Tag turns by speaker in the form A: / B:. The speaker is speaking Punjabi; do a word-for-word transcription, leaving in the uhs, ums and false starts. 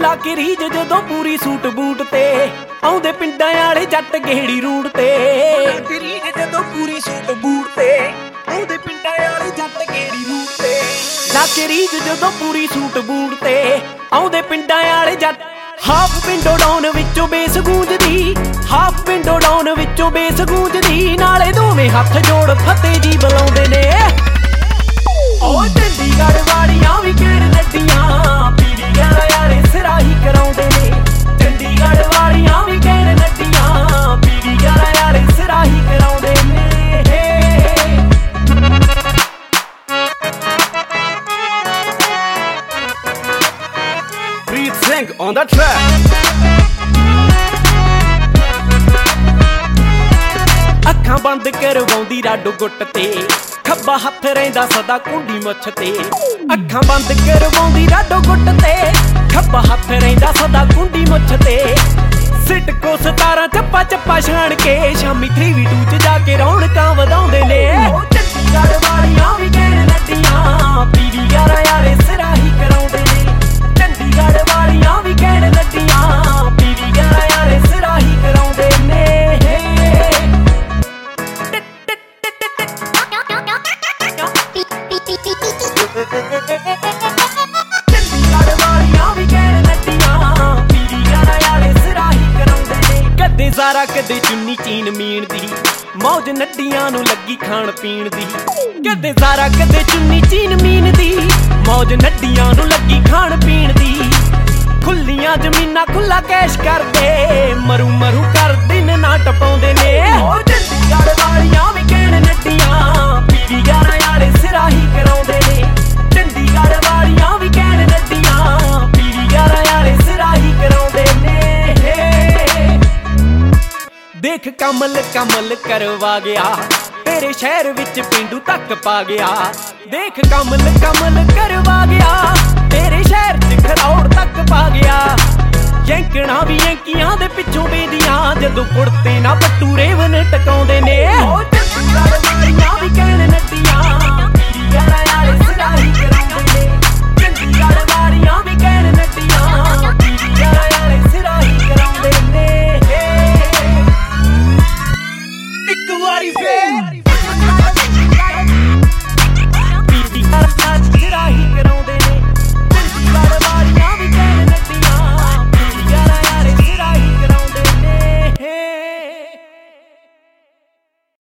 A: ਲਾ ਕੇ ਰੀਝ ਜਦੋਂ ਪੂਰੀ ਸੂਟ ਬੂਟ ਤੇ ਆਉਂਦੇ ਪਿੰਡਾਂ ਵਾਲੇ ਜੱਟ ਗੇੜੀ ਰੂੜ ਤੇ ਲਾ ਕੇ ਰੀਝ ਜਦੋਂ ਪੂਰੀ ਸੂਟ ਬੂਟ ਤੇ ਆਉਂਦੇ ਪਿੰਡਾਂ ਵਾਲੇ ਜੱਟ ਗੇੜੀ ਰੂੜ ਤੇ ਲਾ ਕੇ ਰੀਝ ਜਦੋਂ ਪੂਰੀ ਸੂਟ ਬੂਟ ਤੇ ਆਉਂਦੇ ਪਿੰਡਾਂ ਵਾਲੇ ਜੱਟ ਹਾਫ ਵਿੰਡੋ ਡਾਊਨ ਵਿੱਚੋਂ ਬੇਸ ਗੂੰਜਦੀ ਹਾਫ ਵਿੰਡੋ ਡਾਊਨ ਵਿੱਚੋਂ ਬੇਸ ਗੂੰਜਦੀ ਨਾਲੇ ਦੋਵੇਂ ਹੱਥ ਜੋੜ ਫਤਿਹ ਜੀ ਬੁਲਾਉਂਦੇ ਨੇ ਓ ਚੰਡੀਗੜ੍ਹ ਵਾਲੀਆਂ ਵੀ ਕਿਹੜ ਨੱਡੀਆਂ ਪੀੜੀ ਗਾਣਾ ਯਾਰੇ ਸਿਰਾਹੀ ਕਰਾਉਂਦੇ ਨੇ ਚੰਡੀਗੜ੍ਹ ਵਾਲੀਆਂ ਵੀ ਕਿਹੜ ਨੱਡੀਆਂ ਪੀੜੀ ਗਾਣਾ ਯਾਰੇ ਸਿਰਾਹੀ ਕਰਾਉਂਦੇ ਨੇ Preet Singh on the track ਅੱਖਾਂ ਬੰਦ ਕਰਵਾਉਂਦੀ ਰਾਡੋ ਗੁੱਟ ਤੇ ਖੱਬਾ ਹੱਥ ਰਹਿੰਦਾ ਸਦਾ ਕੁੰਡੀ ਮੁੱਛ ਤੇ ਅੱਖਾਂ ਬੰਦ ਕਰਵਾਉਂਦੀ ਰਾਡੋ ਗੁੱਟ ਤੇ ਖੱਬਾ ਹੱਥ ਰਹਿੰਦਾ ਸਦਾ ਕੁੰਡੀ ਮੁੱਛ ਤੇ ਸਿੱਟ ਕੋ ਸਤਾਰਾਂ ਚੱਪਾ ਚੱਪਾ ਛਾਣ ਕੇ ਸ਼ਾਮੀ ਥ੍ਰੀ ਵੀ ਟੂ ਚ ਜਾ ਕੇ ਰੌਣਕਾਂ ਵਧਾਉਂਦੇ ਨੇ ਓ ਚੰਡੀਗੜ੍ਹ ਵਾਲੀਆਂ ਵੀ ਕਹਿਣ ਨੱਡੀਆਂ ਪੀੜੀ ਯਾਰਾ ਯਾਰੇ ਸਿਰਾਹੀ ਕਰਾਉਂਦੇ ਨੇ ਚੰਡੀਗੜ੍ਹ ਵਾਲੀਆਂ ਵੀ ਕਹਿਣ ਨੱਡੀਆਂ ਪੀੜੀ ਯਾਰਾ ਯਾਰੇ ਸਿਰਾਹੀ ਕਰਾਉਂਦੇ ਨੇ ਚੰਡੀਗੜ੍ਹ ਵਾਲੀਆਂ ਵੀ ਕਹਿਣ ਨੱਡੀਆਂ ਪੀੜੀ ਗਾਣਾ ਯਾਰੇ ਸਿਰਾਹੀ ਕਰਾਉਂਦੇ ਨੇ ਕਦੇ ਜ਼ਾਰਾ ਕਦੇ ਚੁੰਨੀ ਚੀਨ ਮੀਣ ਦੀ ਮੌਜ ਨੱਡੀਆਂ ਨੂੰ ਲੱਗੀ ਖਾਣ ਪੀਣ ਦੀ ਕਦੇ ਜ਼ਾਰਾ ਕਦੇ ਚੁੰਨੀ ਚੀਨ ਮੀਣ ਦੀ ਮੌਜ ਨੱਡੀਆਂ ਨੂੰ ਲੱਗੀ ਖਾਣ ਪੀਣ ਦੀ ਖੁੱਲੀਆਂ ਜ਼ਮੀਨਾਂ ਖੁੱਲਾ ਕੈਸ਼ ਕਰਦੇ ਮਰੂ ਮਰੂ ਕਰ ਦਿਨ ਨਾ ਟਪਾਉਂਦੇ ਨੇ ਓ ਚੰਡੀਗੜ੍ਹ ਵਾਲੀਆਂ ਵੀ ਕਹਿਣ ਨੱਡੀਆਂ ਪੀੜੀ ਗਾਣਾ ਯਾਰੇ ਸਿਰਾਹੀ ਕਰਾਉਂਦੇ ਨੇ ਚੰਡੀਗੜ੍ਹ ਵਾਲੀਆਂ ਵੀ ਕਹਿਣ ਨੱਡੀਆਂ ਪੀੜੀ ਗਾਣਾ ਯਾਰੇ ਸਿਰਾਹੀ ਕਰਾਉਂਦੇ ਨੇ ਦੇਖ ਕਮਲ ਕਮਲ ਕਰਵਾ ਗਿਆ ਤੇਰੇ ਸ਼ਹਿਰ ਵਿੱਚ ਪਿੰਡੂ ਤੱਕ ਪਾ ਗਿਆ ਦੇਖ ਕਮਲ ਕਮਲ ਕਰਵਾ ਗਿਆ ਤੇਰੇ ਸ਼ਹਿਰ ਚ ਖਰੌੜ ਤੱਕ ਪਾ ਗਿਆ ਯੈਂਕਣਾ ਵੀ ਯੈਂਕੀਆਂ ਦੇ ਪਿੱਛੋਂ ਵੇਦੀਆਂ ਜਦੋਂ ਕੁੜਤੇ ਨਾ ਬਟੂਰੇ ਵਨ ਟਕਾਉਂਦੇ ਨੇ ਓ ਚੰਡੀਗੜ੍ਹ ਵਾਲੀਆਂ ਵੀ ਕਹਿਣ ਨੱਡੀਆਂ ਪੀੜੀ ਗਾਣਾ ਯਾਰੇ ਸਿਰਾਹੀ ਕਰਾਉਂਦੇ ਨੇ ਚੰਡੀਗੜ੍ਹ ਵਾਲੀਆਂ ਵੀ ਕਹਿਣ ਨੱਡੀਆਂ ਪੀੜੀ ਗਾਣਾ ਯਾਰੇ ਸਿਰਾਹੀ ਕਰਾਉਂਦੇ ਨੇ ਇੱਕ ਵਾਰੀ ਫੇਰ